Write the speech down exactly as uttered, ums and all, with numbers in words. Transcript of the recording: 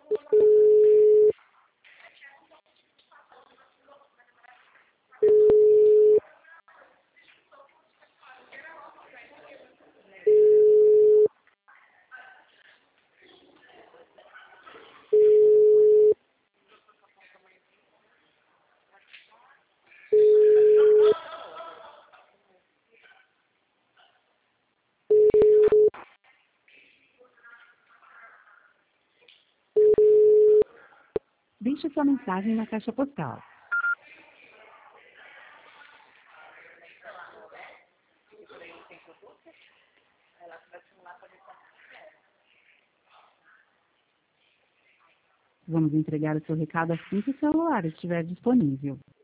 Deixe sua mensagem na caixa postal. Vamos entregar o seu recado assim que o celular estiver disponível.